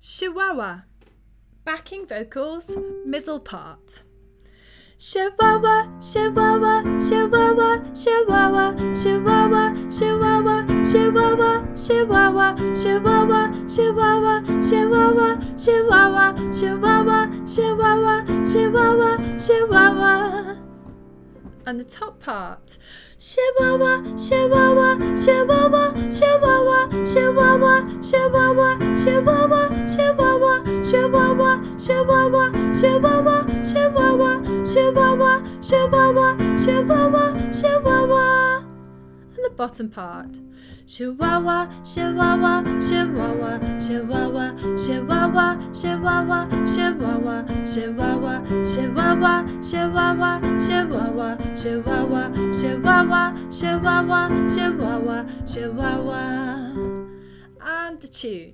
Chihuahua. Backing vocals, middle part. Chihuahua, Chihuahua, Chihuahua, Chihuahua, Chihuahua, Chihuahua, Chihuahua, Chihuahua, Chihuahua, Chihuahua, Chihuahua, Chihuahua, Chihuahua, Chihuahua, Chihuahua, Chihuahua. And the top part. Chihuahua, Chihuahua, Chihuahua, Chihuahua, Chihuahua, Chihuahua, Chihuahua, Chihuahua, Chihuahua, Chihuahua, Chihuahua, Chihuahua, Chihuahua, Chihuahua, Chihuahua, Chihuahua. And the bottom part. Chihuahua, Chihuahua, Chihuahua, Chihuahua, Chihuahua, Chihuahua, Chihuahua, Chihuahua, Chihuahua, Chihuahua, Chihuahua, Chihuahua, Chihuahua, Chihuahua, Chihuahua, Chihuahua. And the tune.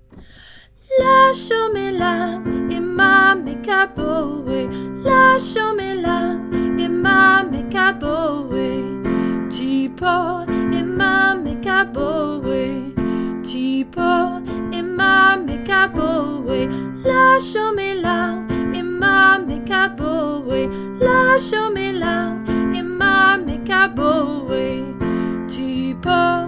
Lâche-moi-la, imame kabowe. Lâche-moi-la, imame kabowe. Tipo, imame kabowe. Tipo, imame kabowe. Lâche-moi-la, imame kabowe. Lâche-moi-la, imame kabowe. Tipo.